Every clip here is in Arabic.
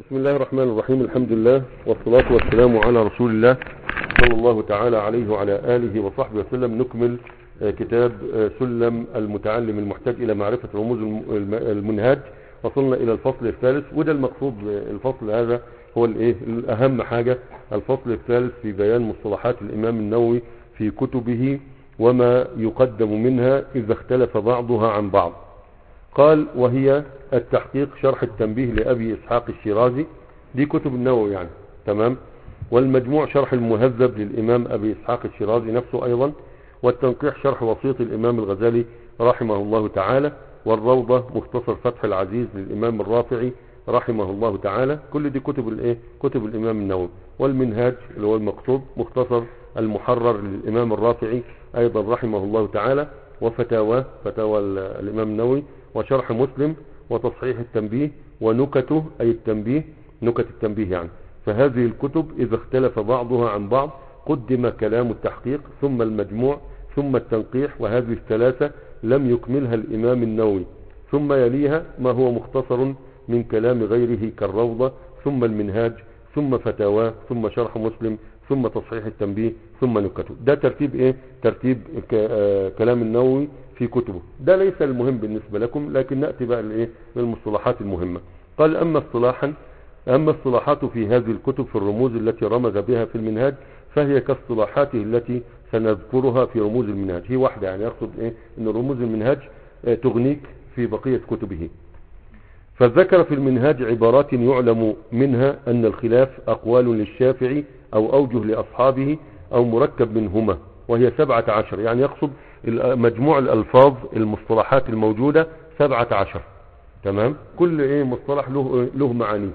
بسم الله الرحمن الرحيم. الحمد لله والصلاة والسلام على رسول الله صلى الله تعالى عليه وعلى آله وصحبه وسلم. نكمل كتاب سلم المتعلم المحتاج إلى معرفة رموز المنهاج. وصلنا إلى الفصل الثالث، وده المقصود. الفصل هذا هو الأهم حاجة، الفصل الثالث في بيان مصطلحات الإمام النووي في كتبه وما يقدم منها إذا اختلف بعضها عن بعض. قال: وهي التحقيق شرح التنبيه لأبي إسحاق الشيرازي، دي كتب النووي يعني، تمام. والمجموع شرح المهذب للإمام أبي إسحاق الشيرازي نفسه أيضا. والتنقيح شرح وسيط الإمام الغزالي رحمه الله تعالى. والروضة مختصر فتح العزيز للإمام الرافعي رحمه الله تعالى. كل دي كتب الإمام النووي. والمنهاج اللي هو المقصود مختصر المحرر للإمام الرافعي أيضا رحمه الله تعالى. وفتاوى الإمام النووي. وشرح مسلم. وتصحيح التنبيه. ونكته أي التنبيه، نكت التنبيه يعني. فهذه الكتب إذا اختلف بعضها عن بعض قدم كلام التحقيق ثم المجموع ثم التنقيح، وهذه الثلاثة لم يكملها الإمام النووي. ثم يليها ما هو مختصر من كلام غيره كالروضة، ثم المنهاج، ثم فتاوى، ثم شرح مسلم، ثم تصحيح التنبيه، ثم نكته. ده ترتيب ترتيب كلام النووي في كتبه. ده ليس المهم بالنسبة لكم، لكن نأتي بقى للمصطلحات المهمة. قال: أما الصلاحات في هذه الكتب في الرموز التي رمز بها في المنهاج فهي كاصطلاحاته التي سنذكرها في رموز المنهاج. هي واحدة يعني، يقصد ان رموز المنهاج تغنيك في بقية كتبه. فذكر في المنهاج عبارات يعلم منها أن الخلاف أقوال للشافعي أو أوجه لأصحابه أو مركب منهما، وهي 17. يعني يقصد مجموع الألفاظ المصطلحات الموجودة 17، تمام. كل مصطلح له معاني.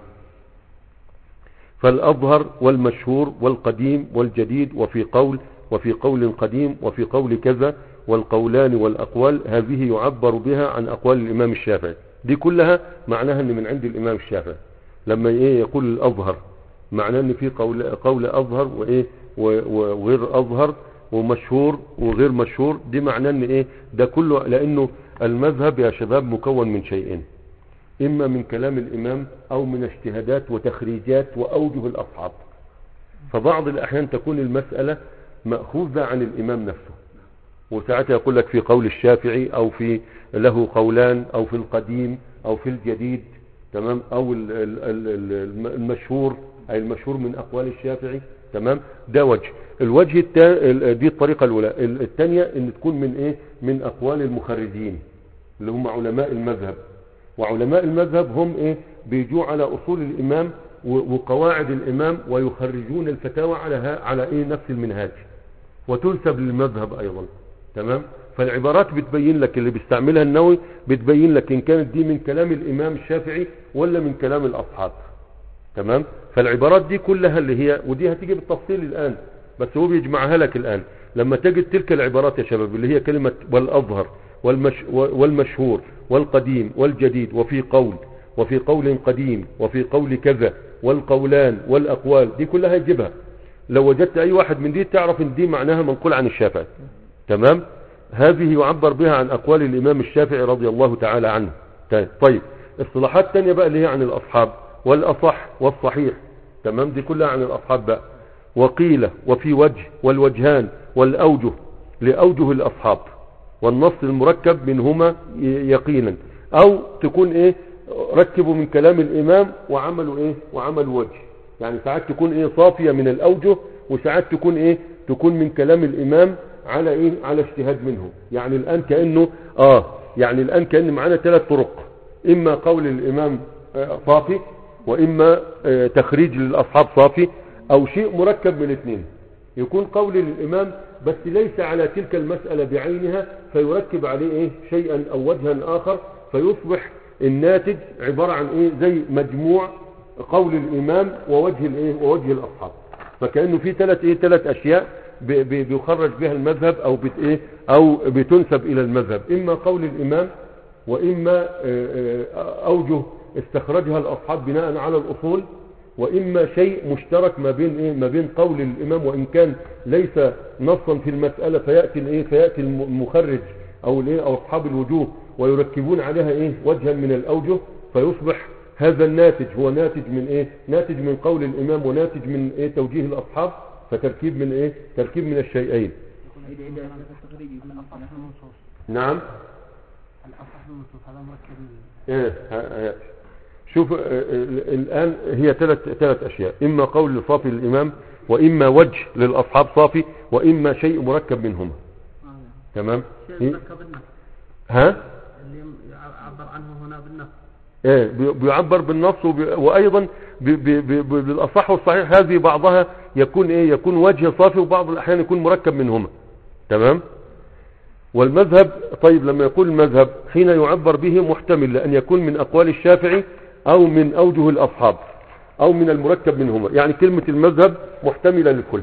فالأظهر والمشهور والقديم والجديد وفي قول قديم وفي قول كذا، والقولان والأقوال هذه يعبر بها عن أقوال الإمام الشافعي. دي كلها معناها ان من عند الإمام الشافعي. لما يقول الأظهر معناه ان في قول أظهر وغير أظهر، ومشهور وغير مشهور. دي معناه ان ده كله، لأنه المذهب يا شباب مكون من شيئين: إما من كلام الإمام أو من اجتهادات وتخريجات وأوجه الأصحاب. فبعض الأحيان تكون المسألة مأخوذة عن الإمام نفسه، وساعتها يقول لك في قول الشافعي، أو في له قولان، أو في القديم أو في الجديد، تمام. أو المشهور، أي المشهور من أقوال الشافعي، تمام. ده وجه. الوجه دي الطريقة الأولى. الثانية إن تكون من أقوال المخرجين اللي هم علماء المذهب. وعلماء المذهب هم بيجوا على أصول الإمام وقواعد الإمام، ويخرجون الفتاوى على نفس المنهاج، وتنسب للمذهب أيضا، تمام. فالعبارات بتبين لك، اللي بيستعملها النووي بتبين لك إن كانت دي من كلام الإمام الشافعي ولا من كلام الأصحاب، تمام. فالعبارات دي كلها اللي هي، ودي هتيجي بالتفصيل الآن، بس هو بيجمعها لك الآن. لما تجد تلك العبارات يا شباب اللي هي كلمة والأظهر والمشهور والقديم والجديد وفي قول قديم وفي قول كذا، والقولان والأقوال، دي كلها يجيبها. لو وجدت أي واحد من دي تعرف ان دي معناها منقول عن الشافعي، تمام. هذه يعبر بها عن أقوال الإمام الشافعي رضي الله تعالى عنه. طيب، الصلاحات الثانية بقى اللي هي عن الأصحاب، والأصح والصحيح، تمام. دي كلها عن الأصحاب بقى. وقيل وفي وجه والوجهان والأوجه لأوجه الأصحاب، والنص المركب منهما يقينا. أو تكون ركبوا من كلام الإمام وعملوا وجه. يعني ساعات تكون صافية من الأوجه، وساعات تكون من كلام الإمام على اجتهاد منه. يعني الآن كأن معنا 3 طرق: إما قول الإمام صافي، وإما تخريج للأصحاب صافي، أو شيء مركب من الاثنين. يكون قول الإمام بس ليس على تلك المسألة بعينها، فيركب عليه شيئا أو وجها آخر، فيصبح الناتج عبارة عن زي مجموع قول الإمام ووجه الأصحاب. فكأنه في 3 أشياء بيخرج بها المذهب، أو بتنسب إلى المذهب: إما قول الإمام، وإما أوجه استخرجها الأصحاب بناء على الأصول، وإما شيء مشترك ما بين قول الإمام وإن كان ليس نصا في المسألة، فيأتي المخرج أو أصحاب الوجوه ويركبون عليها وجها من الأوجه، فيصبح هذا الناتج هو ناتج من ايه؟ ناتج من قول الامام وناتج من ايه؟ توجيه الاصحاب. فتركيب من ايه؟ تركيب من الشيئين. نعم. الأصح المنصوص هذا مركب ايه شوف الآن هي ثلاث أشياء، إما قول صافي للإمام، وإما وجه للأصحاب صافي، وإما شيء مركب منهم. تمام. شيء مركب بالنص. ها اللي يعبر عنه هنا بالنص. ايه بيعبر بالنص وأيضا بالأصح والصحيح. هذه بعضها يكون ايه؟ يكون وجه صافي، وبعض الأحيان يكون مركب منهما. تمام. والمذهب طيب لما يقول المذهب حين يعبر به محتمل لأن يكون من أقوال الشافعي أو من أوجه الأصحاب أو من المركب منهما. يعني كلمة المذهب محتملة للكل.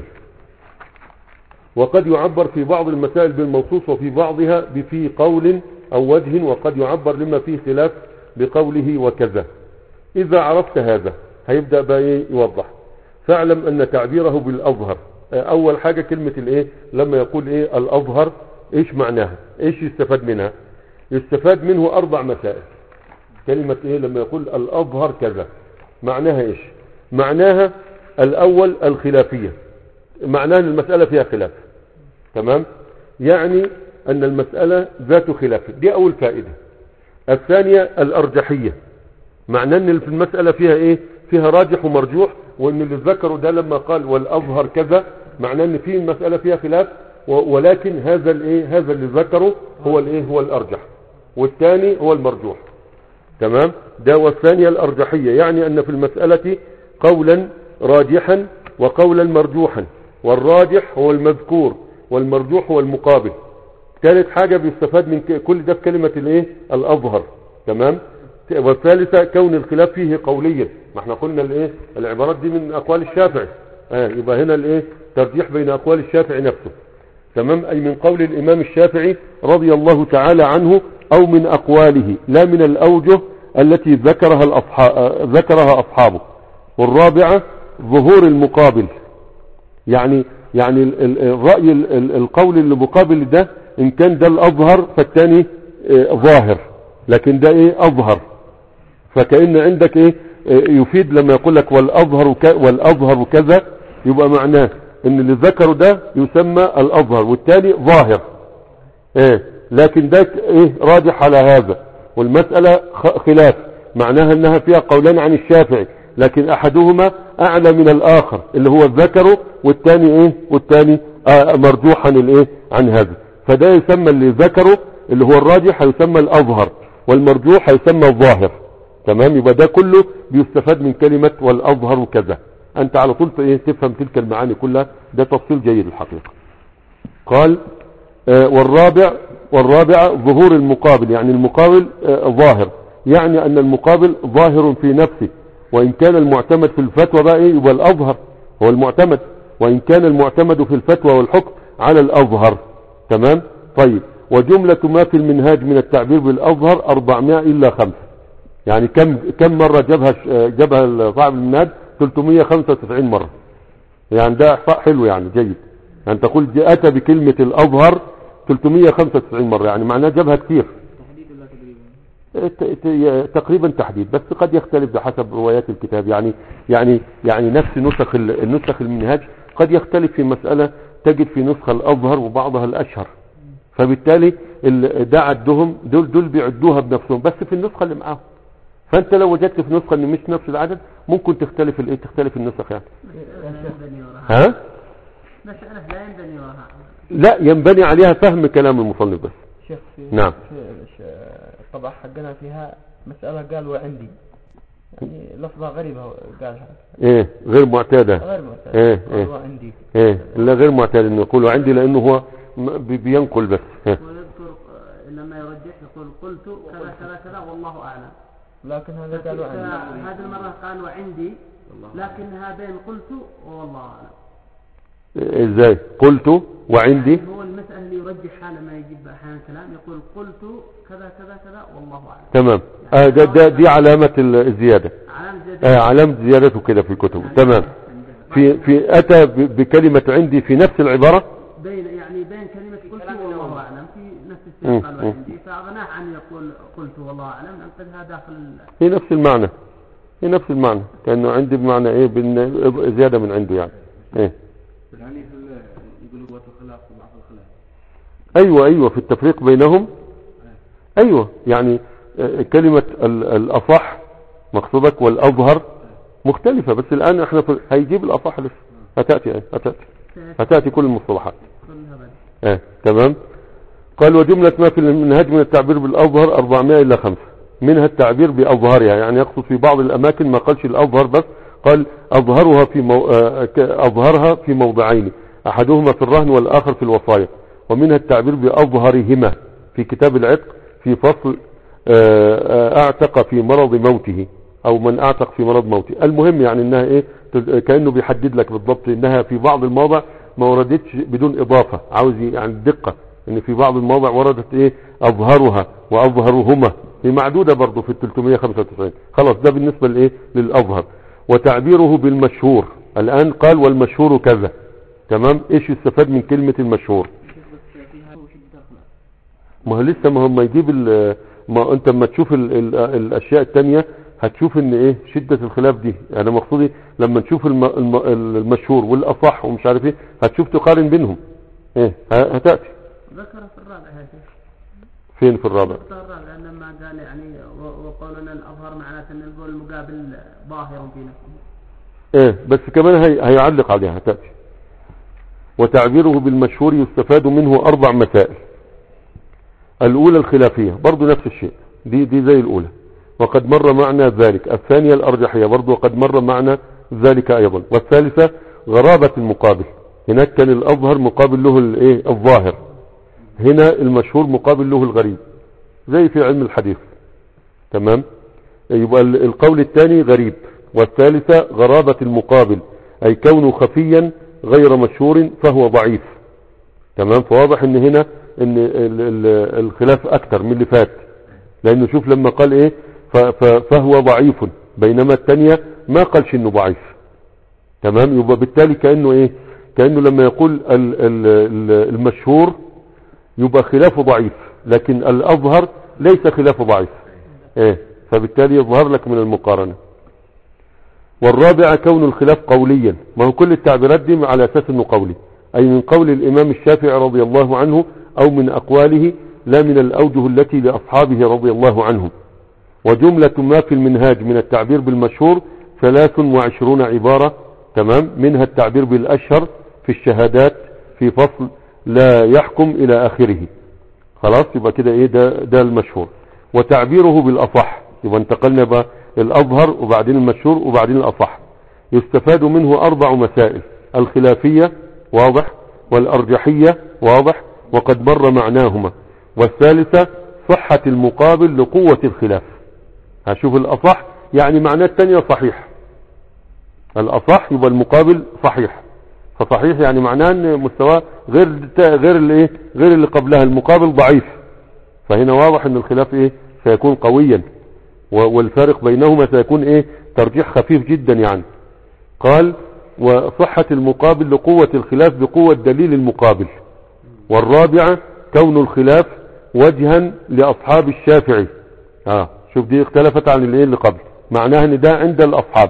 وقد يعبر في بعض المسائل بالموصوص وفي بعضها في قول أو وجه، وقد يعبر لما فيه خلاف بقوله وكذا. إذا عرفت هذا هيبدأ بقى يوضح. فاعلم أن تعبيره بالأظهر. أول حاجة كلمة الإيه؟ لما يقول إيه الأظهر ايش معناها؟ ايش يستفاد منها؟ يستفاد منه 4 مسائل. كلمة ايه لما يقول الاظهر كذا معناها ايش؟ معناها الاول الخلافية، معناها ان المسألة فيها خلاف. تمام. يعني ان المسألة ذات خلاف، دي اول فائدة. الثانية الارجحية، معناه ان في المسألة فيها ايه؟ فيها راجح ومرجوح، وان اللي ذكروا ده لما قال والاظهر كذا معناه ان في المسألة فيها خلاف، ولكن هذا الايه؟ هذا اللي ذكره هو الايه؟ هو الارجح، والثاني هو المرجوح. تمام. ده والثانية الارجحية، يعني ان في المسألة قولا راجحا وقولا مرجوحا، والراجح هو المذكور والمرجوح هو المقابل. ثالث حاجة بيستفاد من كل ده في كلمة الايه؟ الاظهر. تمام. والثالثة كون الخلاف فيه قوليا، ما احنا قلنا الايه؟ العبارات دي من اقوال الشافعي. يبقى هنا الايه؟ ترجيح بين اقوال الشافعي نفسه. تمام. أي من قول الإمام الشافعي رضي الله تعالى عنه، أو من أقواله لا من الأوجه التي ذكرها أصحابه. والرابعة ظهور المقابل، يعني الرأي القول اللي مقابل ده إن كان ده الأظهر فالتاني ظاهر، لكن ده إيه؟ أظهر. فكأن عندك إيه؟ يفيد لما يقول لك والأظهر كذا، يبقى معناه ان اللي ذكره ده يسمى الاظهر والتالي ظاهر. لكن ده ايه؟ راجح على هذا. والمسألة خلاف، معناها انها فيها قولان عن الشافعي، لكن احدهما اعلى من الاخر اللي هو الذكر، والتاني ايه؟ والتاني مرجوحا الايه؟ عن هذا. فده يسمى اللي ذكره اللي هو الراجح هيسمى الاظهر، والمرجوح هيسمى الظاهر. تمام. يبقى ده كله بيستفاد من كلمة والاظهر وكذا. انت على طول تفهم تلك المعاني كلها. ده تفصيل جيد الحقيقة. قال والرابع ظهور المقابل، يعني المقابل ظاهر، يعني ان المقابل ظاهر في نفسه. وان كان المعتمد في الفتوى بقى يبقى الاظهر هو المعتمد، وان كان المعتمد في الفتوى والحكم على الاظهر. تمام. طيب. وجملة ما في المنهاج من التعبير بالاظهر 400 الا 5. يعني كم مرة جابها صاحب المنهاج؟ 395 مرة. يعني ده احصاء حلو، يعني جيد. يعني تقول اتى بكلمة الاظهر 395 مرة، يعني معناه جابها كثير. تحديد ولا تقريبا؟ تقريبا تحديد، بس قد يختلف بحسب روايات الكتاب. يعني نفس النسخ المنهاج قد يختلف في مسألة، تجد في نسخة الاظهر وبعضها الاشهر، فبالتالي ده عدهم دول بيعدوها بنفسهم بس في النسخة اللي معاهم. فانت لو وجدت في نسخة ان مش نفس العدد ممكن تختلف النسخ يعني. ها؟ مسألة لا ينبني وراها. لا، ينبني عليها فهم كلام المصنف بس. شيخ نعم. طبعا حقنا فيها مسألة قال وعندي، يعني لفظة غريبة قالها. ايه غير معتادة. غير معتادة. ايه وعندي. لا غير معتاد انه يقول وعندي، لانه هو بينقل بس. ويذكر لما يرجح يقول قلت كذا كذا كذا والله اعلم. لكن هذا قالوا عندي. هذه المرة قال وعندي، لكنها بين قلت والله اعلم. ازاي قلت وعندي؟ هو المسألة اللي يرجحها لما يجيب احيانا كلام يقول قلت كذا كذا كذا والله اعلم. تمام. دي علامة الزيادة. علامة زيادته كده في الكتب. تمام. في اتى بكلمة عندي في نفس العبارة، بين كلمة قلت والله اعلم في نفس السياق. قال وعندي، فاغناه عن يقول قلت والله اعلم، نقدها داخل في نفس المعنى. هي نفس المعنى، كأنه عندي بمعنى ايه زيادة من عنده يعني. ايه يعني يقولوا قوة الخلاف وضعف الخلاف. ايوه في التفريق بينهم. ايوه يعني كلمة الاصح مقصودك والاظهر مختلفة، بس الان احنا هيجيب الاصح لسه هتأتي كل المصطلحات. تمام. قال وجملة ما في المنهج من التعبير بالأظهر 400 إلى 5، منها التعبير بأظهرها، يعني يقصد في بعض الأماكن ما قالش الأظهر بس، قال أظهرها أظهرها في موضعين، أحدهما في الرهن والآخر في الوصايا. ومنها التعبير بأظهرهما في كتاب العتق في فصل أعتق في مرض موته، أو من أعتق في مرض موته. المهم يعني إنها إيه، كأنه بيحدد لك بالضبط إنها في بعض المواضع ما وردتش بدون إضافة، عاوز يعني الدقة ان في بعض المواضع وردت ايه اظهرها واظهرهما، هي معدودة برضو في 395. خلاص ده بالنسبة لايه للاظهر. وتعبيره بالمشهور الان قال والمشهور كذا. تمام. ايش يستفاد من كلمة المشهور؟ ما هو لسه ما هم يجيب ما انت لما تشوف الاشياء التانية هتشوف ان ايه شدة الخلاف دي. انا مقصودي لما نشوف المشهور والاصح ومش عارف ايه هتشوف تقارن بينهم ايه هتأتي. ذكر في الرابع هذا. فين في الرابع؟ في الرابع لما قال يعني وقولنا الأظهر معناته أن القول المقابل ظاهر في نفسه. بس كمان هيعلق عليها تأتي. وتعبيره بالمشهور يستفاد منه 4 مسائل. الأولى الخلافية برضو نفس الشيء، دي زي الأولى وقد مر معنا ذلك. الثانية الأرجحية برضو وقد مر معنا ذلك أيضا. والثالثة غرابة المقابل، هناك كان الأظهر مقابل له الظاهر، هنا المشهور مقابل له الغريب زي في علم الحديث. تمام. يبقى القول الثاني غريب، والثالثة غرابة المقابل أي كونه خفيا غير مشهور فهو ضعيف. تمام. فواضح ان هنا ان الخلاف اكتر من اللي فات، لانه شوف لما قال ايه فهو ضعيف، بينما الثانية ما قالش انه ضعيف. تمام. يبقى بالتالي كأنه ايه، كأنه لما يقول المشهور يبقى خلافه ضعيف، لكن الأظهر ليس خلافه ضعيف. فبالتالي يظهر لك من المقارنة. والرابع كون الخلاف قوليا، ما هو كل التعبيرات دي على أساس انه قولي، أي من قول الإمام الشافعي رضي الله عنه أو من أقواله لا من الأوجه التي لأصحابه رضي الله عنهم. وجملة ما في المنهاج من التعبير بالمشهور 23 عبارة. تمام. منها التعبير بالأشهر في الشهادات في فصل لا يحكم إلى آخره. خلاص يبقى كده ايه ده المشهور. وتعبيره بالأصح، يبقى انتقلنا بقى الأظهر وبعدين المشهور وبعدين الأصح. يستفاد منه 4 مسائل. الخلافية واضح، والأرجحية واضح وقد مر معناهما، والثالثة صحة المقابل لقوة الخلاف. هشوف الأصح يعني معناه الثانية صحيح، الأصح يبقى المقابل صحيح، فصحيح يعني معناه ان مستواه غير اللي قبلها المقابل ضعيف. فهنا واضح ان الخلاف سيكون قويا، والفارق بينهما سيكون ترجيح خفيف جدا يعني. قال وصحة المقابل لقوة الخلاف بقوة دليل المقابل. والرابعة كون الخلاف وجها لأصحاب الشافعي. شوف دي اختلفت عن اللي قبل، معناها ان ده عند الأصحاب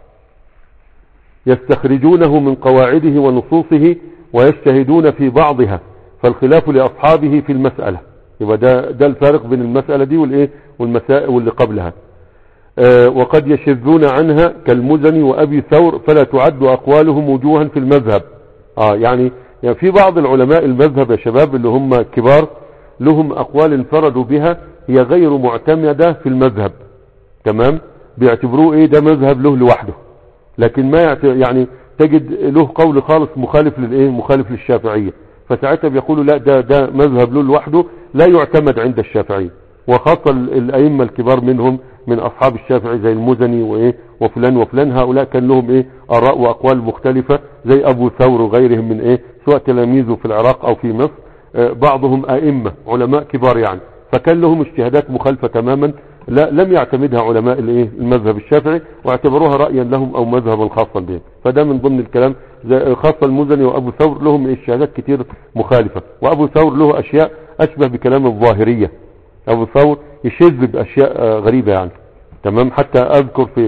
يستخرجونه من قواعده ونصوصه ويجتهدون في بعضها، فالخلاف لأصحابه في المسألة. يبقى ده الفارق بين المسألة دي والمسائل واللي قبلها. وقد يشذون عنها كالمزني وأبي ثور فلا تعد أقوالهم وجوها في المذهب. يعني في بعض العلماء المذهب يا شباب اللي هم كبار لهم أقوال انفردوا بها هي غير معتمدة في المذهب. تمام. بيعتبروه ده مذهب له لوحده، لكن ما يعني تجد له قول خالص مخالف مخالف للشافعية، فساعتها بيقولوا لا ده مذهب له لوحده لا يعتمد عند الشافعية. وخاصة الأئمة الكبار منهم من أصحاب الشافعي زي المزني وفلان وفلان، هؤلاء كان لهم آراء وأقوال مختلفة زي أبو ثور وغيرهم من سواء تلاميذه في العراق أو في مصر، بعضهم أئمة علماء كبار يعني، فكان لهم اجتهادات مخالفة تماما لم يعتمدها علماء المذهب الشافعي واعتبروها رأيا لهم او مذهبا خاصا بهم. فده من ضمن الكلام، خاصة المزني وابو ثور لهم اجتهادات كتير مخالفة، وابو ثور له اشياء اشبه بكلام الظاهرية. ابو ثور يشذ باشياء غريبة يعني. تمام. حتى اذكر في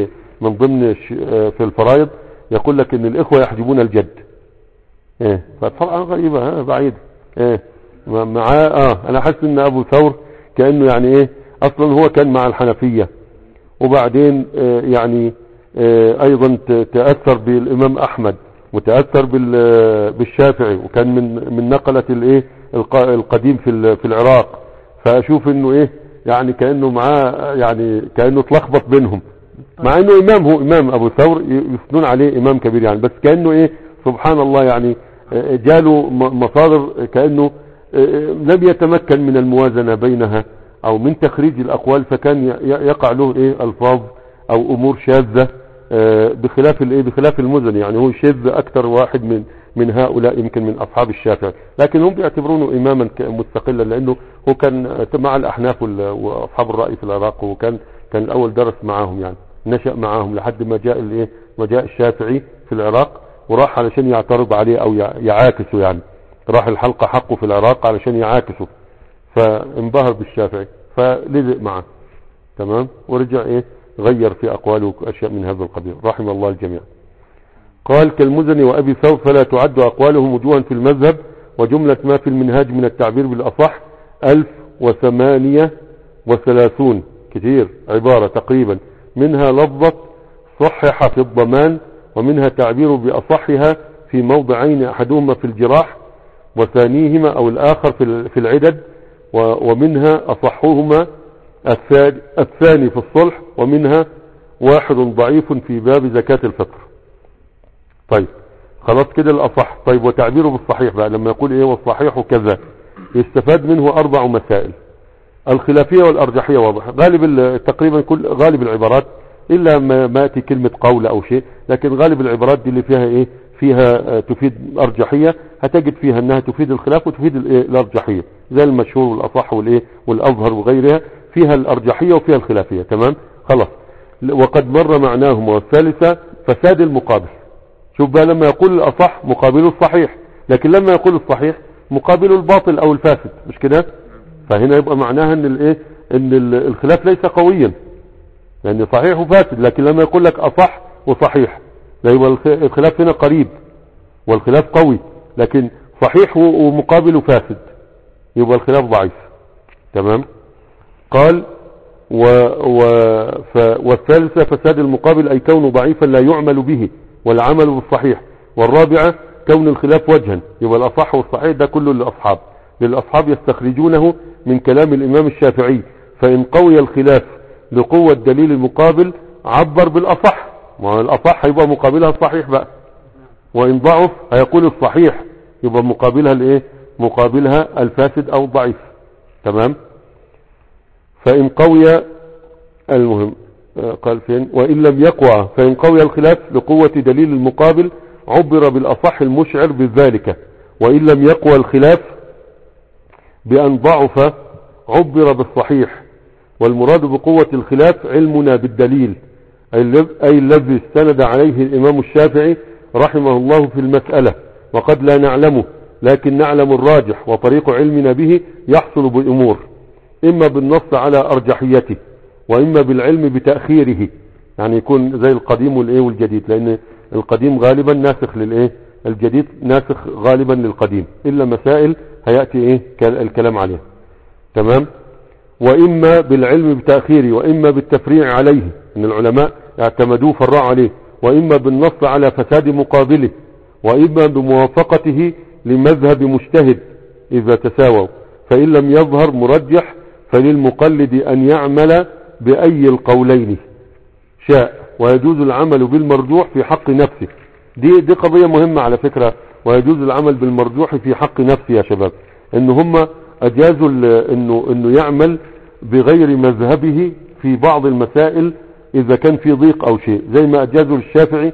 من ضمن في الفرائض يقول لك ان الاخوة يحجبون الجد. فطبعا غريبة بعيد. معاه انا حاسس ان ابو ثور كأنه يعني اصلا هو كان مع الحنفية، وبعدين يعني ايضا تأثر بالامام احمد وتأثر بالشافعي، وكان من نقلة القديم في العراق. فاشوف انه يعني كأنه معاه، يعني كأنه تلخبط بينهم، مع انه امام، هو امام ابو ثور يثنون عليه امام كبير يعني، بس كأنه سبحان الله يعني جاله مصادر كأنه لم يتمكن من الموازنة بينها او من تخريج الاقوال، فكان يقع له الفاظ او امور شاذة بخلاف المزني. يعني هو شاذ اكثر واحد من هؤلاء يمكن من اصحاب الشافعي، لكن هم بيعتبرونه اماما مستقلا، لانه هو كان مع الاحناف واصحاب الرأي في العراق، وكان الاول درس معاهم، يعني نشأ معاهم لحد ما جاء الشافعي في العراق، وراح علشان يعترض عليه او يعاكسه، يعني راح الحلقة حقه في العراق علشان يعاكسه، فانبهر بالشافعي فلزق معه. تمام. ورجع غير في اقواله اشياء من هذا القبيل، رحم الله الجميع. قال كالمزني وابي ثور فلا تعد اقوالهم وجوها في المذهب، وجملة ما في المنهاج من التعبير بالاصح 1038 كتير عبارة تقريبا، منها لفظة صحح في الضمان، ومنها تعبير باصحها في موضعين، احدهما في الجراح وثانيهما او الاخر في العدد، ومنها اصحهما الثاني في الصلح، ومنها واحد ضعيف في باب زكاة الفطر. طيب خلاص كده الاصح. طيب وتعبيره بالصحيح بقى لما يقول والصحيح كذا، يستفاد منه 4 مسائل. الخلافية والارجحية واضح، تقريبا كل غالب العبارات الا ما ياتي كلمة قول او شيء، لكن غالب العبارات دي اللي فيها فيها تفيد ارجحية، هتجد فيها انها تفيد الخلاف وتفيد الارجحية، زي المشهور والاصح والاظهر وغيرها، فيها الارجحية وفيها الخلافية. تمام خلاص. وقد مر معناهما. والثالثة فساد المقابل. شوف بقى لما يقول الاصح مقابله الصحيح، لكن لما يقول الصحيح مقابله الباطل او الفاسد، مش كده؟ فهنا يبقى معناها ان الخلاف ليس قويا، يعني صحيح وفاسد، لكن لما يقول لك اصح وصحيح يبقى الخلاف هنا قريب والخلاف قوي، لكن صحيح ومقابله فاسد يبقى الخلاف ضعيف. تمام. قال والثالثة فساد المقابل، أي كونه ضعيفا لا يعمل به والعمل بالصحيح. والرابعة كون الخلاف وجها، يبقى الأصح والصحيح ده كله للأصحاب يستخرجونه من كلام الإمام الشافعي، فإن قوي الخلاف لقوة دليل المقابل عبر بالأصح، ما الأصح هيبقى مقابلها الصحيح بقى، وإن ضعف هيقول الصحيح يبقى مقابلها الفاسد أو الضعيف. تمام. فإن قوي المهم قال فين، وإن لم يقوى فإن قوي الخلاف لقوة دليل المقابل عبر بالأصح المشعر بذلك، وإن لم يقوى الخلاف بأن ضعف عبر بالصحيح. والمراد بقوة الخلاف علمنا بالدليل، أي الذي استند عليه الإمام الشافعي رحمه الله في المسألة، وقد لا نعلمه لكن نعلم الراجح، وطريق علمنا به يحصل بأمور، إما بالنص على أرجحيته، وإما بالعلم بتأخيره، يعني يكون زي القديم والجديد، لأن القديم غالبا ناسخ الجديد ناسخ غالبا للقديم، إلا مسائل هيأتي الكلام عليها. تمام. وإما بالعلم بتأخيره، وإما بالتفريع عليه، إن العلماء اعتمدوه فرعوا عليه، وإما بالنص على فساد مقابله، وإما بموافقته لمذهب مجتهد إذا تساووا، فإن لم يظهر مرجح فللمقلد أن يعمل بأي القولين شاء، ويجوز العمل بالمرجوح في حق نفسه. دي قضية مهمة على فكرة، ويجوز العمل بالمرجوح في حق نفسه يا شباب، ان هم اجازوا انه يعمل بغير مذهبه في بعض المسائل اذا كان في ضيق او شيء، زي ما اجازوا للشافعي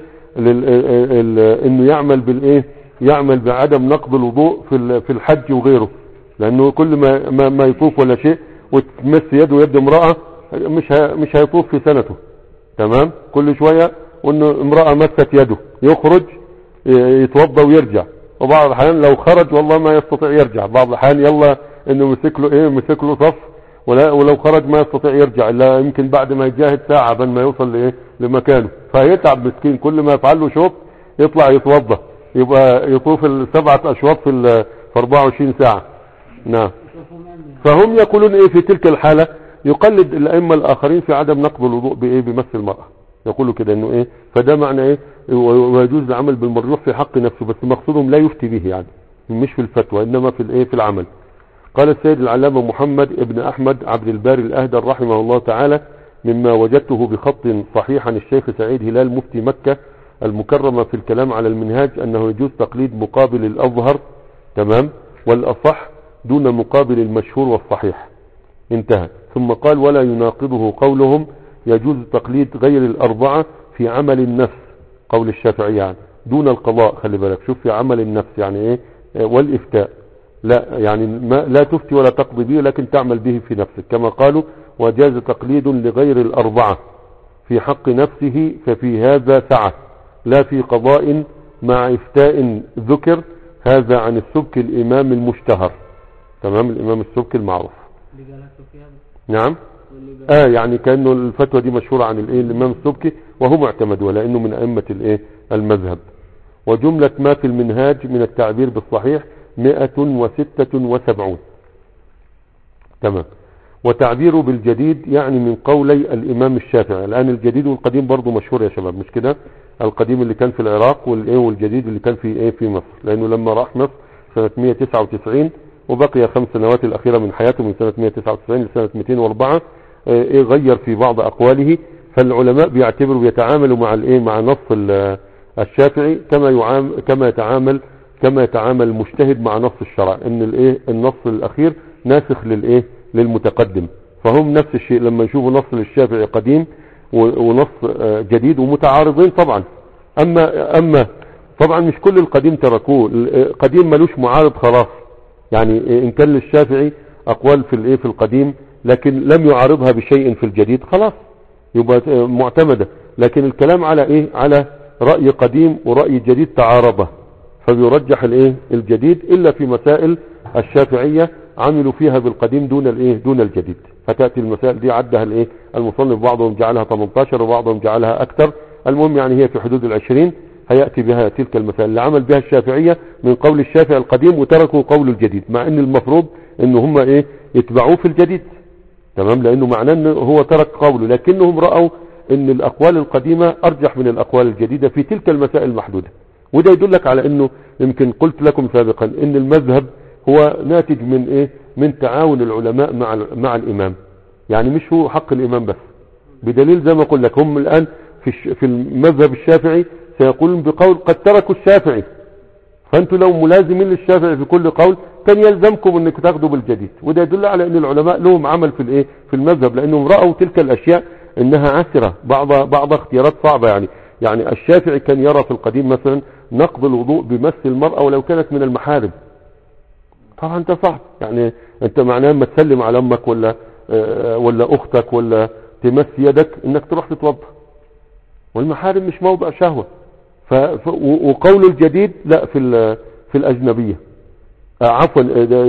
انه يعمل بعدم نقض الوضوء في الحج وغيره، لانه كل ما يطوف ولا شيء وتمس يده يد امرأة مش هيطوف في سنته. تمام. كل شوية وانه امرأة مست يده يخرج يتوضى ويرجع، وبعض الاحيان لو خرج والله ما يستطيع يرجع، بعض الاحيان يلا انه مسك له صف ولو خرج ما يستطيع يرجع الا يمكن بعد ما يجاهد ساعة بل ما يوصل لايه لمكانه، فيتعب مسكين. كل ما يفعل له شوط يطلع يتوضى، يبقى يطوف السبعة اشواط في 24 ساعة. نعم. فهم يقولون ايه في تلك الحالة يقلد الائمة الاخرين في عدم نقض الوضوء بايه بمس المرأة، يقولوا كده انه ايه، فده معنى ايه ويجوز العمل بالمرجوح في حق نفسه، بس مقصودهم لا يفتي به يعني مش في الفتوى انما في الايه في العمل. قال السيد العلامة محمد ابن احمد عبد الباري الاهدر رحمه الله تعالى: مما وجدته بخط صحيح عن الشيخ سعيد هلال مفتي مكة المكرمة في الكلام على المنهاج انه يجوز تقليد مقابل الاظهر تمام والاصح دون مقابل المشهور والصحيح. انتهى. ثم قال: ولا يناقضه قولهم يجوز تقليد غير الأربعة في عمل النفس، قول الشافعي يعني دون القضاء. خلي بالك، شوف في عمل النفس يعني ايه، والإفتاء لا يعني لا تفتي ولا تقضي به لكن تعمل به في نفسك، كما قالوا: وجاز تقليد لغير الأربعة في حق نفسه ففي هذا سعة لا في قضاء مع إفتاء ذكر. هذا عن السبك الإمام المشتهر تمام، الإمام السبك المعروف. نعم. يعني كأنه الفتوى دي مشهورة عن الايه الامام السبكي وهو معتمد لانه من ائمة الايه المذهب. وجملة ما في المنهاج من التعبير بالصحيح 176 تمام. وتعبيره بالجديد يعني من قولي الامام الشافعي. الان الجديد والقديم برضو مشهور يا شباب مش كده، القديم اللي كان في العراق والجديد اللي كان في مصر، لانه لما راح مصر سنة 199 وبقي 5 سنوات الاخيرة من حياته من سنة 199 لسنة 204 غير في بعض اقواله. فالعلماء بيعتبروا بيتعاملوا مع نص الشافعي كما يتعامل المجتهد مع نص الشرع، ان النص الاخير ناسخ للمتقدم. فهم نفس الشيء لما يشوفوا نص للشافعي قديم ونص جديد ومتعارضين طبعا. اما طبعا مش كل القديم تركوه، القديم ملوش معارض خلاص، يعني ان كان للشافعي اقوال في القديم لكن لم يعارضها بشيء في الجديد خلاص يبقى معتمدة. لكن الكلام على رأي قديم ورأي جديد تعارضه، فبيرجح الجديد الا في مسائل الشافعية عملوا فيها بالقديم دون الجديد. فتأتي المسائل دي عدها المصنف، بعضهم جعلها 18 وبعضهم جعلها اكثر، المهم يعني هي في حدود 20 هيأتي بها تلك المسائل اللي عمل بها الشافعية من قول الشافعي القديم وتركوا قول الجديد، مع ان المفروض ان هم يتبعوه في الجديد تمام، لانه معناه انه هو ترك قوله، لكنهم رأوا ان الاقوال القديمة ارجح من الاقوال الجديدة في تلك المسائل المحدودة. وده يدلك على انه يمكن قلت لكم سابقا ان المذهب هو ناتج من تعاون العلماء مع الامام، يعني مش هو حق الامام بس، بدليل زي ما اقول لك هم الان في المذهب الشافعي سيقولون بقول قد تركوا الشافعي، فانتوا لو ملازمين للشافعي في كل قول كان يلزمكم انك تاخدوا بالجديد. وده يدل على ان العلماء لهم عمل في المذهب، لانهم رأوا تلك الاشياء انها عسرة، بعض اختيارات صعبة. يعني الشافعي كان يرى في القديم مثلا نقض الوضوء بمس المرأة ولو كانت من المحارم. طبعا انت صعب، يعني انت معناه ما تسلم على امك ولا اختك ولا تمس يدك انك تروح تتوضا، والمحارم مش موضع شهوة. وقول الجديد لا في الأجنبية، عفوا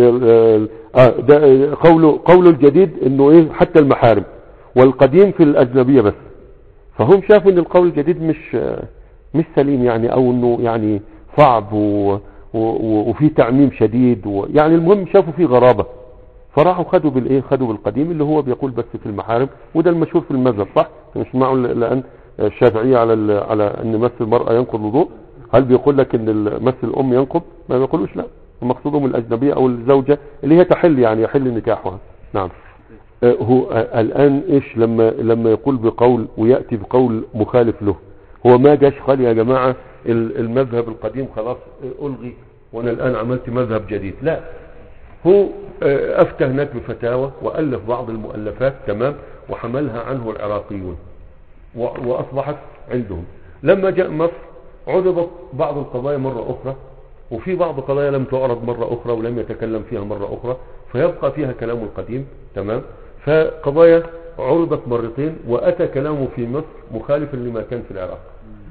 قول الجديد انه حتى المحارم، والقديم في الأجنبية بس. فهم شافوا ان القول الجديد مش سليم، يعني او انه يعني صعب وفي تعميم شديد، يعني المهم شافوا فيه غرابة، فراحوا خدوا بالقديم اللي هو بيقول بس في المحارم. وده المشهور في المذهب صح، مش معه لان الشافعية على ان مس المرأة ينقض الوضوء. هل بيقول لك ان مس الام ينقض؟ ما بيقولوش لا، مقصودهم الأجنبية أو الزوجة اللي هي تحل، يعني يحل نكاحها. نعم. هو الآن إيش لما يقول بقول ويأتي بقول مخالف له، هو ما جاش قال يا جماعة المذهب القديم خلاص ألغي وأنا الآن عملت مذهب جديد، لا، هو أفتى هناك بفتاوى وألف بعض المؤلفات تمام، وحملها عنه العراقيون وأصبحت عندهم. لما جاء مصر عرضت بعض القضايا مرة أخرى، وفي بعض القضايا لم تعرض مرة أخرى ولم يتكلم فيها مرة أخرى، فيبقى فيها كلام القديم تمام. فقضايا عرضت مرتين وأتى كلامه في مصر مخالفا لما كان في العراق.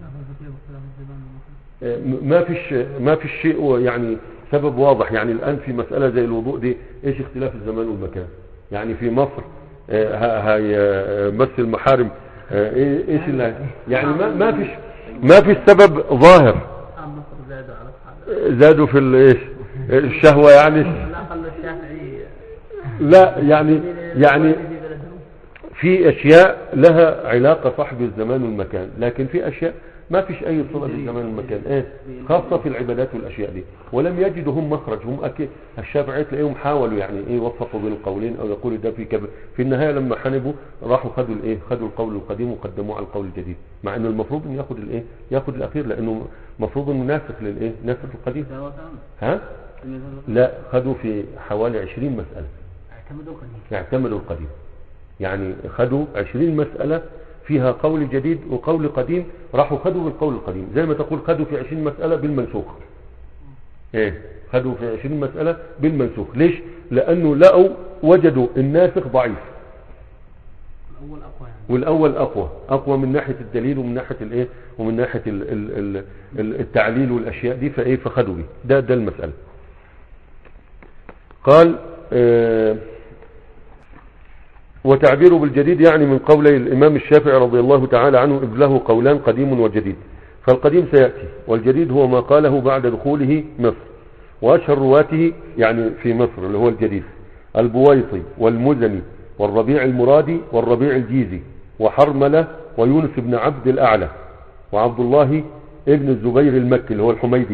ما فيش شيء يعني سبب واضح. يعني الآن في مسألة زي الوضوء دي إيش اختلاف الزمان والمكان؟ يعني في مصر هيمثل محارم ايش اللي يعني ما فيش سبب ظاهر مصر زادوا على أصحابه. زادوا في ايش الشهوة يعني. لا خلوا الشافعي. لا يعني في اشياء لها علاقة صح بالزمان والمكان، لكن في اشياء ما فيش اي صلة بالزمان والمكان، ايه خاصة في العبادات والاشياء دي. ولم يجدوا هم مخرج، هم اكيد الشافعية تلاقيهم حاولوا يعني ايه وفقوا بين القولين او يقولوا ده في كذا. في النهاية لما حنبوا راحوا خدوا الايه، خدوا القول القديم وقدموه على القول الجديد، مع انه المفروض ان ياخد الايه، ياخد الاخير، لانه المفروض انه ناسخ للايه، ناسخ القديم. ها لا، خدوا في حوالي 20 مسألة اعتمدوا القديم، يعني خدوا 20 مسألة فيها قول جديد وقول قديم، راحوا خدوا بالقول القديم. زي ما تقول خدوا في 20 مسألة بالمنسوخ. ايه خدوا في 20 مسألة بالمنسوخ. ليش؟ لانه لقوا وجدوا الناسخ ضعيف والاول اقوى من ناحية الدليل ومن ناحية الايه، ومن ناحية التعليل والاشياء دي، فايه فخدوا به. ده المسألة. قال وتعبيره بالجديد يعني من قولي الإمام الشافعي رضي الله تعالى عنه، إذ له قولان قديم وجديد. فالقديم سيأتي، والجديد هو ما قاله بعد دخوله مصر. وأشهر رواته يعني في مصر اللي هو الجديد البويطي والمزني والربيع المرادي والربيع الجيزي وحرملة ويونس بن عبد الأعلى وعبد الله ابن الزبير المكي اللي هو الحميدي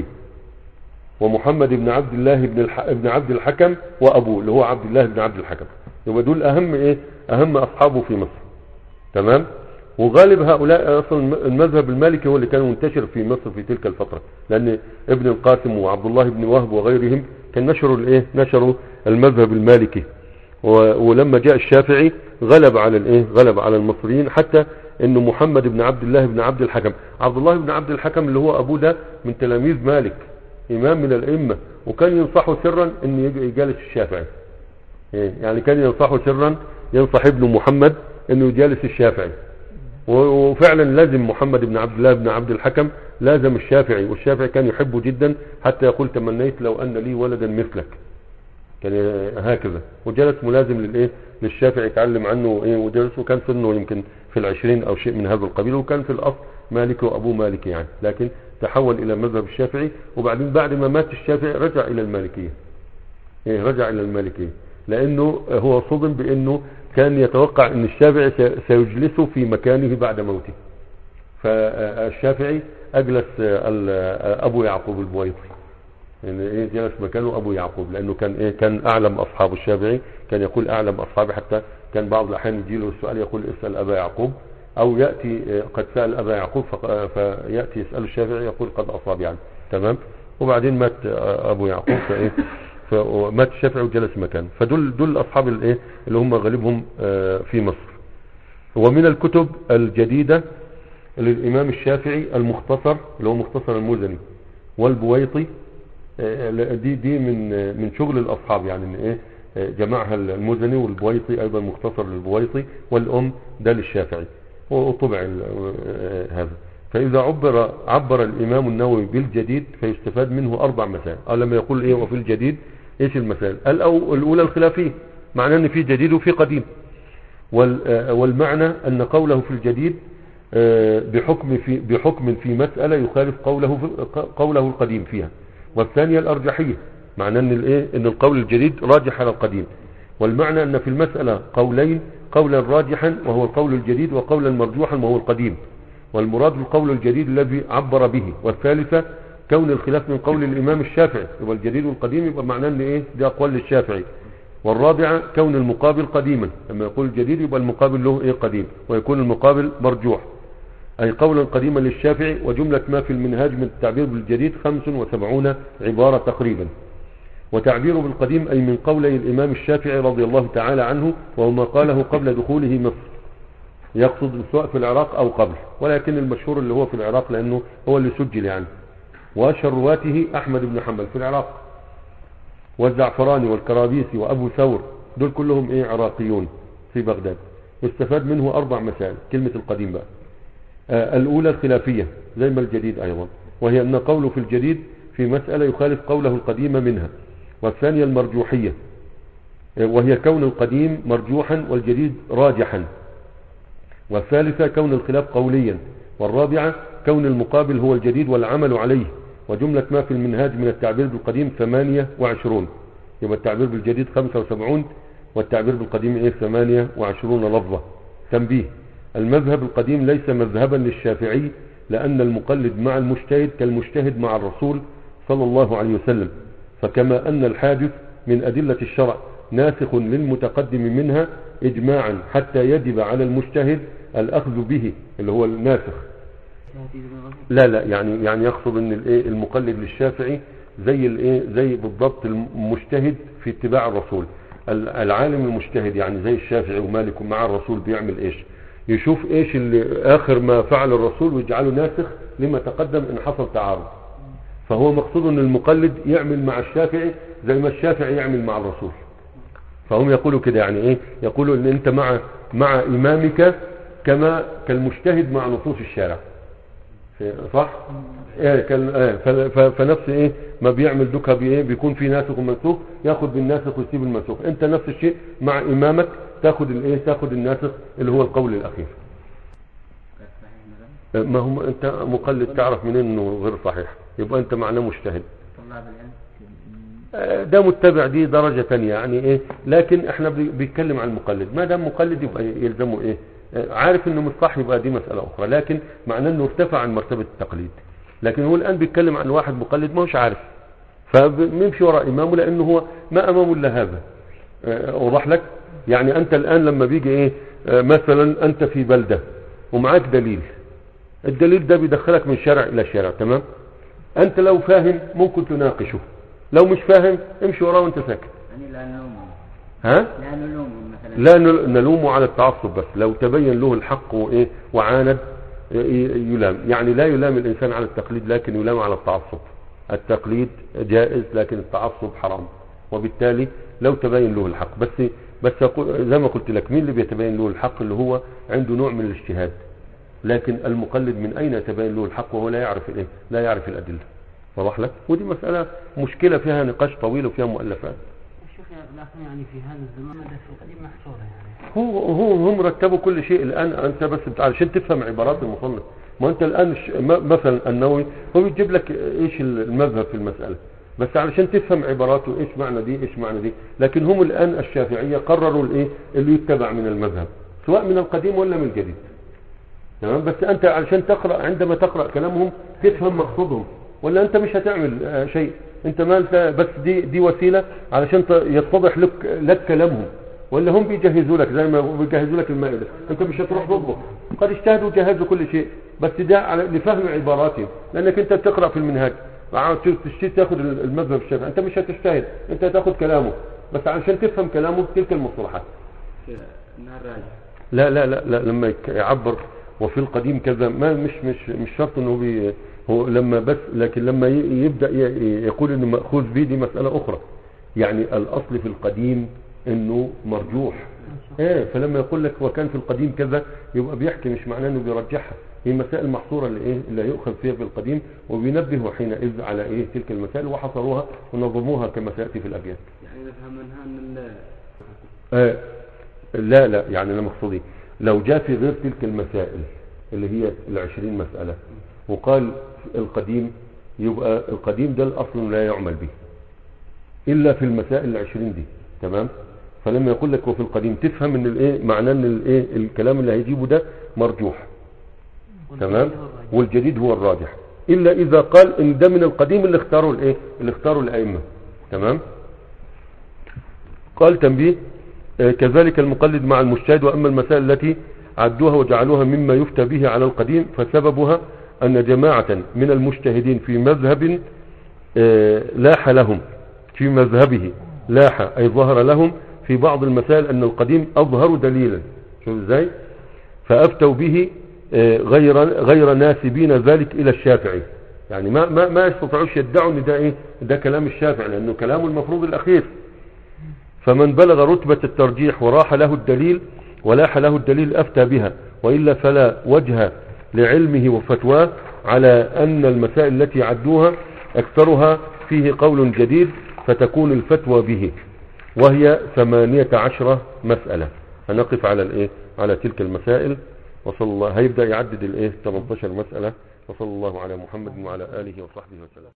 ومحمد بن عبد الله بن عبد الحكم وأبوه اللي هو عبد الله بن عبد الحكم. يبقى دول اهم اصحابه في مصر. تمام. وغالب هؤلاء اصلا المذهب المالكي هو اللي كان منتشر في مصر في تلك الفترة، لان ابن القاسم وعبد الله بن وهب وغيرهم كان نشروا المذهب المالكي. ولما جاء الشافعي غلب على المصريين، حتى انه محمد بن عبد الله بن عبد الحكم، عبد الله بن عبد الحكم اللي هو ابوه ده من تلاميذ مالك، امام من الائمة، وكان ينصحه سرا انه يجالس الشافعي. يعني كان ينصحه سرا، ينصح ابنه محمد انه يجالس الشافعي. وفعلا لازم محمد بن عبد الله بن عبد الحكم لازم الشافعي، والشافعي كان يحبه جدا حتى يقول تمنيت لو ان لي ولدا مثلك. كان هكذا، وجلس ملازم للشافعي يتعلم عنه وجلس، وكان سنه يمكن في 20 او شيء من هذا القبيل، وكان في الاصل مالكي وابوه مالكي يعني، لكن تحول الى مذهب الشافعي. وبعدين بعد ما مات الشافعي رجع الى المالكية، لانه هو صدم بانه كان يتوقع ان الشافعي سيجلسه في مكانه بعد موته. فالشافعي اجلس ابو يعقوب البويطي، يعني جلس مكانه ابو يعقوب، لانه كان اعلم اصحاب الشافعي، كان يقول اعلم اصحابي، حتى كان بعض الاحيان يجي له السؤال يقول اسال ابا يعقوب، او ياتي قد سال ابا يعقوب فياتي يسال الشافعي يقول قد اصاب يعني. تمام. وبعدين مات ابو يعقوب فمات الشافعي وجلس مكانه. فدول اصحاب اللي هم غالبهم في مصر. ومن الكتب الجديدة للامام الشافعي المختصر اللي هو مختصر المزني والبويطي، دي من شغل الاصحاب يعني، جمعها المزني والبويطي ايضا مختصر للبويطي، والام ده للشافعي وطبع هذا. فاذا عبر الامام النووي بالجديد فيستفاد منه 4 مسائل. لما يقول وفي الجديد ايش المسائل؟ الاولى الخلافيه، معناه ان في جديد وفي قديم، والمعنى ان قوله في الجديد بحكم في مسألة يخالف قوله القديم فيها. والثانية الارجحية، معناه ان القول الجديد راجح على القديم. والمعنى ان في المسألة قولين، قولا راجحا وهو القول الجديد، وقولا مرجوحا وهو القديم، والمراد القول الجديد الذي عبر به. والثالثة كون الخلاف من قول الامام الشافعي، يبقى الجديد والقديم يبقى معناه ان دي اقوال للشافعي. والرابعة كون المقابل قديما، لما يقول الجديد يبقى المقابل له قديم، ويكون المقابل مرجوح، اي قولا قديما للشافعي. وجملة ما في المنهاج من التعبير بالجديد 75 عبارة تقريبا. وتعبيره بالقديم اي من قولي الامام الشافعي رضي الله تعالى عنه، وهو ما قاله قبل دخوله مصر، يقصد سواء في العراق او قبل، ولكن المشهور اللي هو في العراق لانه هو اللي سجل يعني. واشهر رواته احمد بن حنبل في العراق، والزعفراني والكرابيسي وابو ثور، دول كلهم عراقيون في بغداد. واستفاد منه 4 مسائل. كلمة القديم بقى الاولى الخلافية زي ما الجديد ايضا، وهي ان قوله في الجديد في مسألة يخالف قوله القديم منها. والثانية المرجوحية، وهي كون القديم مرجوحا والجديد راجحا. والثالثة كون الخلاف قوليا. والرابعة كون المقابل هو الجديد والعمل عليه. وجملة ما في المنهاج من التعبير بالقديم 28. يبقى التعبير بالجديد 75 والتعبير بالقديم 28 لفظة. تنبيه: المذهب القديم ليس مذهبا للشافعي، لأن المقلد مع المجتهد كالمجتهد مع الرسول صلى الله عليه وسلم. فكما أن الحادث من أدلة الشرع ناسخ للمتقدم منها إجماعا حتى يجب على المجتهد الأخذ به اللي هو الناسخ. لا يعني يقصد ان المقلد للشافعي زي بالضبط المجتهد في اتباع الرسول. العالم المجتهد يعني زي الشافعي ومالك مع الرسول بيعمل ايش؟ يشوف ايش اللي اخر ما فعل الرسول ويجعله ناسخ لما تقدم ان حصل تعارض. فهو مقصود ان المقلد يعمل مع الشافعي زي ما الشافعي يعمل مع الرسول. فهم يقولوا كده يعني يقولوا ان انت مع امامك كالمجتهد مع نصوص الشارع. صح؟ فنفس ما بيعمل دوكها بيكون في ناسخ ومنسوخ، ياخذ بالناسخ ويسيب المنسوخ. انت نفس الشيء مع امامك تاخذ الناسخ اللي هو القول الاخير. ما هم انت مقلد تعرف منين انه غير صحيح؟ يبقى انت معناه مجتهد. ده متبع، دي درجة تانية يعني لكن احنا بيتكلم عن المقلد. ما دام مقلد يبقى يلزمه عارف انه مش صح، يبقى دي مسألة اخرى، لكن معناه انه ارتفع عن مرتبة التقليد. لكن هو الان بيتكلم عن واحد مقلد ما هوش عارف، فبيمشي وراء امامه لانه هو ما امامه الا هذا. اوضح لك؟ يعني انت الان لما بيجي مثلا انت في بلدة ومعاك دليل، الدليل ده بيدخلك من شارع الى شارع، تمام؟ انت لو فاهم ممكن تناقشه، لو مش فاهم امشي وراه وانت ساكت. يعني لا نلومه. ها؟ لا نلومه مثلا. لا نلومه على التعصب، بس لو تبين له الحق وعاند يلام. يعني لا يلام الانسان على التقليد، لكن يلام على التعصب. التقليد جائز لكن التعصب حرام، وبالتالي لو تبين له الحق. بس زي ما قلت لك، مين اللي بيتبين له الحق؟ اللي هو عنده نوع من الاجتهاد. لكن المقلد من اين يتبين له الحق وهو لا يعرف الادله؟ واضح لك؟ ودي مسألة مشكلة فيها نقاش طويل وفيها مؤلفات. الشيخ لكن يعني في هذا الزمان مدى في القديم محصورة يعني. هم رتبوا كل شيء الآن. أنت بس علشان تفهم عبارات المصنف. ما أنت الآن مثلا النووي هو بيجيب لك إيش المذهب في المسألة، بس علشان تفهم عباراته إيش معنى دي إيش معنى دي. لكن هم الآن الشافعية قرروا اللي يتبع من المذهب سواء من القديم ولا من الجديد، تمام؟ بس أنت علشان تقرأ، عندما تقرأ كلامهم تفهم مقصودهم، ولا أنت مش هتعمل شيء. انت ما بس دي وسيلة علشان يتضح لك كلامهم، ولا هم بيجهزوا لك زي ما بيجهزوا لك المائدة. انت مش هتروح تطبخ، قد اجتهدوا وجهزوا كل شيء، بس ده لفهم عباراتهم. لانك انت بتقرأ في المنهاج تشتي تاخد المذهب الشافعي، انت مش هتجتهد، انت هتاخد كلامه بس علشان تفهم كلامه تلك المصطلحات. لا لما يعبر وفي القديم كذا، ما مش شرط انه هو لما بس، لكن لما يبدأ يقول انه مأخوذ به دي مسألة اخرى. يعني الاصل في القديم انه مرجوح. فلما يقول لك وكان في القديم كذا يبقى بيحكي، مش معناه انه بيرجحها. هي مسائل محصورة اللي يؤخذ فيها في القديم، وبينبهوا حينئذ على تلك المسائل وحصروها ونظموها كما سيأتي في الابيات. يعني نفهم منها ان لا يعني انا مقصودي لو جاء في غير تلك المسائل اللي هي 20 مسألة وقال القديم، يبقى القديم ده الأصل لا يعمل به إلا في المسائل 20 دي، تمام؟ فلما يقول لك وفي القديم تفهم ان معناه ان الكلام اللي هيجيبه ده مرجوح، تمام؟ والجديد هو الراجح، إلا إذا قال ان ده من القديم اللي اختاروا الأئمة، تمام؟ قال تنبيه: كذلك المقلد مع المجتهد. وأما المسائل التي عدوها وجعلوها مما يفتى به على القديم فسببها أن جماعة من المجتهدين في مذهب لاح لهم في مذهبه لاح أي ظهر لهم في بعض المسائل أن القديم أظهر دليلا. شوف ازاي؟ فأفتوا به غير ناسبين ذلك إلى الشافعي. يعني ما يستطيعوش يدعوا ان ده كلام الشافعي، لأنه كلامه المفروض الأخير. فمن بلغ رتبة الترجيح وراح له الدليل ولاح له الدليل أفتى بها، وإلا فلا وجه لعلمه وفتواه على أن المسائل التي عدوها أكثرها فيه قول جديد فتكون الفتوى به. وهي 18 مسألة. هنقف على الايه على تلك المسائل. وصلى الله هيبدأ يعدد الايه 18 مسألة. وصلى الله على محمد وعلى آله وصحبه وسلم.